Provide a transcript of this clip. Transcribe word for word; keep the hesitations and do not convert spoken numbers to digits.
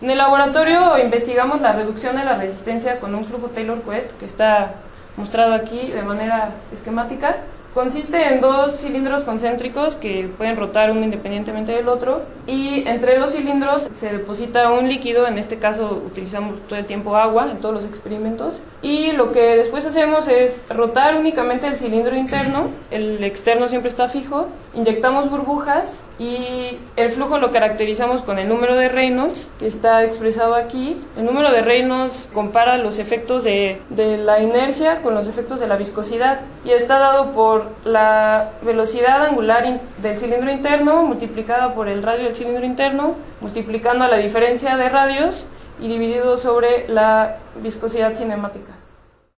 En el laboratorio investigamos la reducción de la resistencia con un flujo Taylor-Coet, que está mostrado aquí de manera esquemática. Consiste en dos cilindros concéntricos que pueden rotar uno independientemente del otro, y entre los cilindros se deposita un líquido. En este caso utilizamos todo el tiempo agua en todos los experimentos, y lo que después hacemos es rotar únicamente el cilindro interno, el externo siempre está fijo, inyectamos burbujas y el flujo lo caracterizamos con el número de Reynolds, que está expresado aquí. El número de Reynolds compara los efectos de, de la inercia con los efectos de la viscosidad, y está dado por la velocidad angular in, del cilindro interno multiplicada por el radio del cilindro interno, multiplicando la diferencia de radios y dividido sobre la viscosidad cinemática.